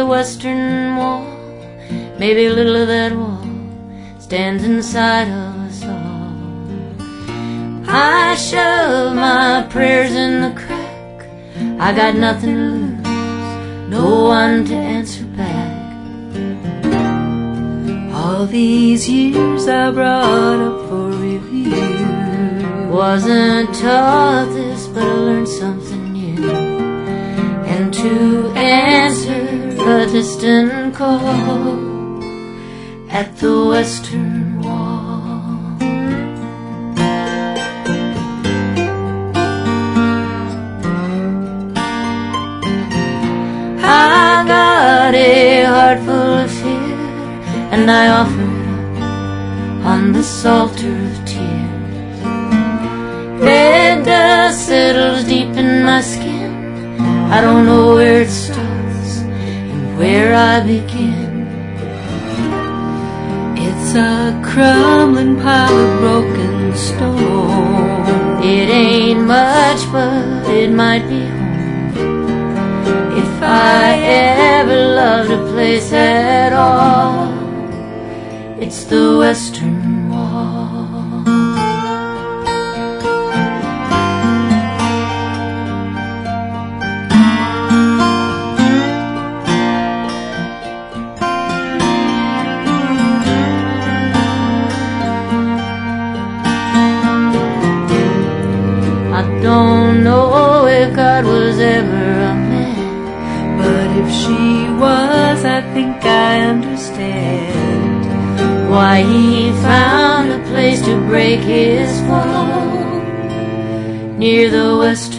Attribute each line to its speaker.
Speaker 1: the western wall. Maybe a little of that wall stands inside of us all. I shove my prayers in the crack. I got nothing to lose, no one to answer back. All these years I brought up for review. Wasn't taught this, but I learned something new. And to answer a distant call at the western wall. I got a heart full of fear, and I offer it up on this altar of tears. Red dust settles deep in my skin. I don't know where it starts and where I begin. It's a crumbling pile of broken stone. It ain't much, but it might be home. If I ever loved a place at all, it's the western wall. I don't know if God was ever a man, but if she was, I think I understand why he found a place to break his fall near the western